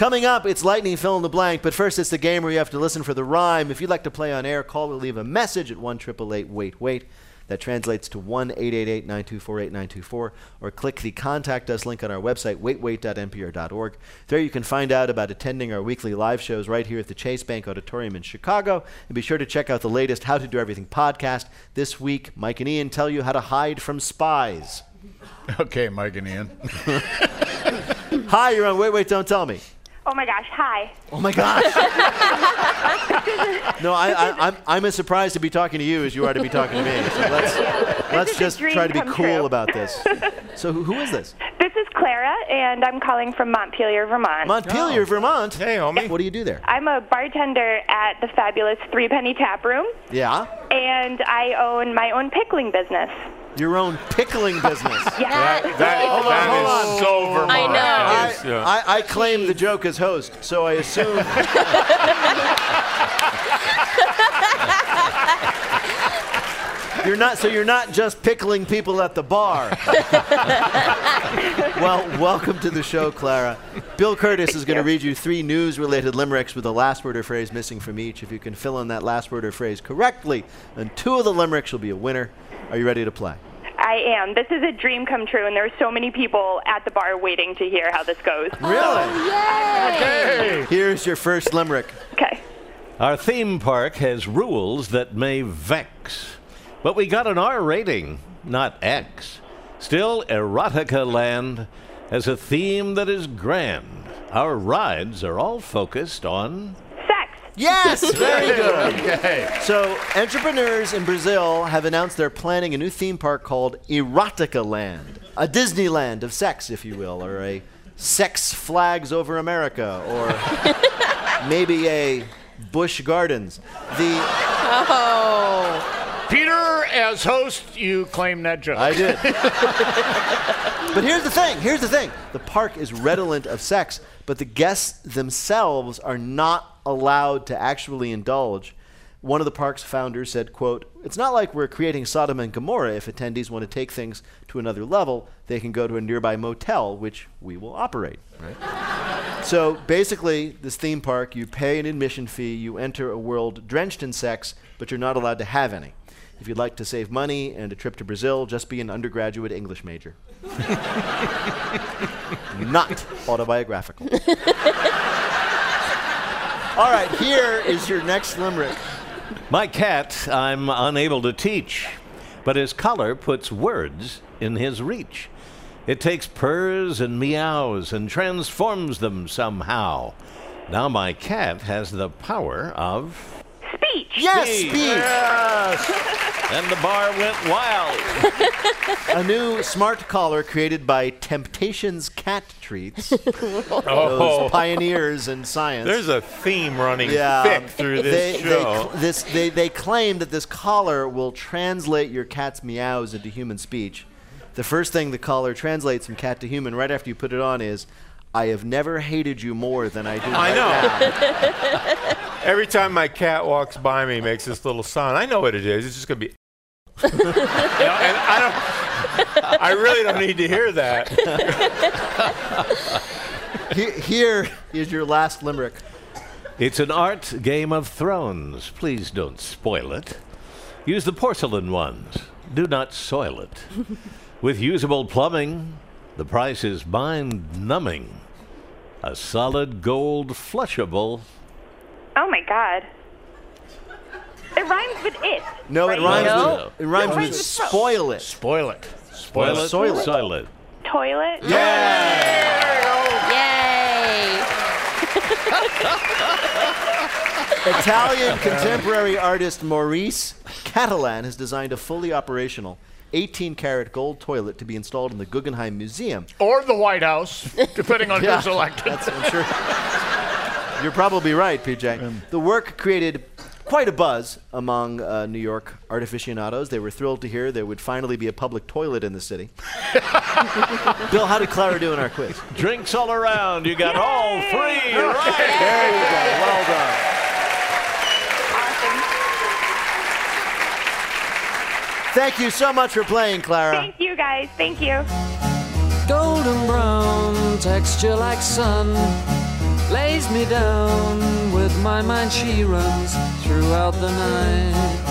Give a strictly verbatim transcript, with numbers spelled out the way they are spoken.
Coming up, it's Lightning Fill in the Blank, but first it's the game where you have to listen for the rhyme. If you'd like to play on air, call or leave a message at one eight eight eight wait wait. That translates to one eight eight eight nine two four eight nine two four, or click the Contact Us link on our website, wait wait dot n p r dot org. There you can find out about attending our weekly live shows right here at the Chase Bank Auditorium in Chicago. And be sure to check out the latest How to Do Everything podcast. This week, Mike and Ian tell you how to hide from spies. Okay, Mike and Ian. Hi, you're on Wait, Wait, Don't Tell Me. Oh my gosh, hi. Oh my gosh. No, I, I, I'm, I'm as surprised to be talking to you as you are to be talking to me. So let's, Yeah. let's just try to be come cool true. about this. So who, who is this? This is Clara, and I'm calling from Montpelier, Vermont. Montpelier, Oh. Vermont. Hey, homie. What do you do there? I'm a bartender at the fabulous Three Penny Tap Room, Yeah. and I own my own pickling business. Your own pickling business. Yeah. That, that, Hold on, that hold is on. so Vermont. I know. That I, is, yeah. I, I claim the joke as host, so I assume. You're not, so you're not just pickling people at the bar. Well, welcome to the show, Clara. Bill Curtis is going to read you three news-related limericks with a last word or phrase missing from each. If you can fill in that last word or phrase correctly, then two of the limericks will be a winner. Are you ready to play? I am. This is a dream come true, and there are so many people at the bar waiting to hear how this goes. Really? Hey. Here's your first limerick. Okay. Our theme park has rules that may vex, but we got an R rating, not X. Still, Erotica Land has a theme that is grand. Our rides are all focused on... Sex. Yes, very good. Okay. So, entrepreneurs in Brazil have announced they're planning a new theme park called Erotica Land, a Disneyland of sex, if you will, or a Sex Flags Over America, or maybe a Busch Gardens. The Peter, as host, you claim that joke. I did. But here's the thing. Here's the thing. The park is redolent of sex, but the guests themselves are not allowed to actually indulge. One of the park's founders said, quote, "It's not like we're creating Sodom and Gomorrah. If attendees want to take things to another level, they can go to a nearby motel, which we will operate." Right? So basically, this theme park, you pay an admission fee, you enter a world drenched in sex, but you're not allowed to have any. If you'd like to save money and a trip to Brazil, just be an undergraduate English major. Not autobiographical. All right, here is your next limerick. My cat I'm unable to teach, but his collar puts words in his reach. It takes purrs and meows and transforms them somehow. Now my cat has the power of... Speech. Yes, Speech. speech. Yes. And the bar went wild. A new smart collar created by Temptations Cat Treats. Oh, Those pioneers in science. there's a theme running Yeah, thick through this they, show. They, this, they, they claim that this collar will translate your cat's meows into human speech. The first thing the collar translates from cat to human right after you put it on is, "I have never hated you more than I do I right know. now." Every time my cat walks by me, makes this little sound. I know what it is. It's just gonna be. You know, and I don't. I really don't need to hear that. He- Here is your last limerick. It's an art Game of Thrones. Please don't spoil it. Use the porcelain ones. Do not soil it. With usable plumbing, the price is mind-numbing. A solid gold flushable. Oh my God. It rhymes with it. No, it right? rhymes No. with it rhymes No, with it rhymes with spoil it. Spoil it. Spoil it. Soil it. Soil it. Toilet. Yay! Italian contemporary artist Maurice Catalan has designed a fully operational eighteen karat gold toilet to be installed in the Guggenheim Museum. Or the White House, depending on Yeah, who's elected. That's, I'm sure. You're probably right, P J. The work created quite a buzz among uh, New York art aficionados. They were thrilled to hear there would finally be a public toilet in the city. Bill, how did Clara do in our quiz? Drinks all around. You got all three right. There you go. Well done. Thank you so much for playing, Clara. Thank you, guys. Thank you. Golden brown, texture like sun. me down. With my mind she runs throughout the night.